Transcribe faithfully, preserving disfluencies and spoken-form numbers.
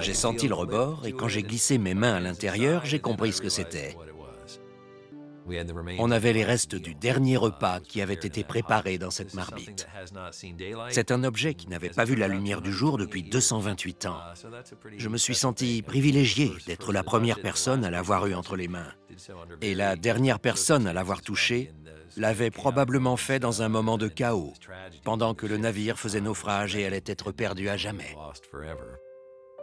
J'ai senti le rebord et quand j'ai glissé mes mains à l'intérieur, j'ai compris ce que c'était. On avait les restes du dernier repas qui avait été préparé dans cette marmite. C'est un objet qui n'avait pas vu la lumière du jour depuis deux cent vingt-huit ans. Je me suis senti privilégié d'être la première personne à l'avoir eu entre les mains. Et la dernière personne à l'avoir touché l'avait probablement fait dans un moment de chaos, pendant que le navire faisait naufrage et allait être perdu à jamais.